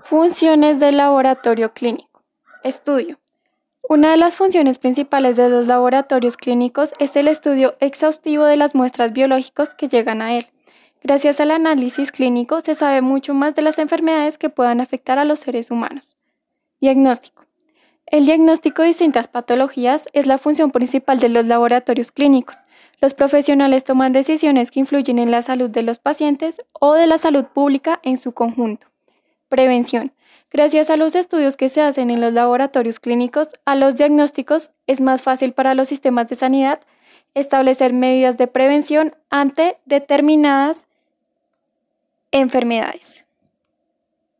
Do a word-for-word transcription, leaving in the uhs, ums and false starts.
Funciones del laboratorio clínico. Estudio. Una de las funciones principales de los laboratorios clínicos es el estudio exhaustivo de las muestras biológicas que llegan a él. Gracias al análisis clínico se sabe mucho más de las enfermedades que puedan afectar a los seres humanos. Diagnóstico. El diagnóstico de distintas patologías es la función principal de los laboratorios clínicos. Los profesionales toman decisiones que influyen en la salud de los pacientes o de la salud pública en su conjunto. Prevención. Gracias a los estudios que se hacen en los laboratorios clínicos, a los diagnósticos es más fácil para los sistemas de sanidad establecer medidas de prevención ante determinadas enfermedades.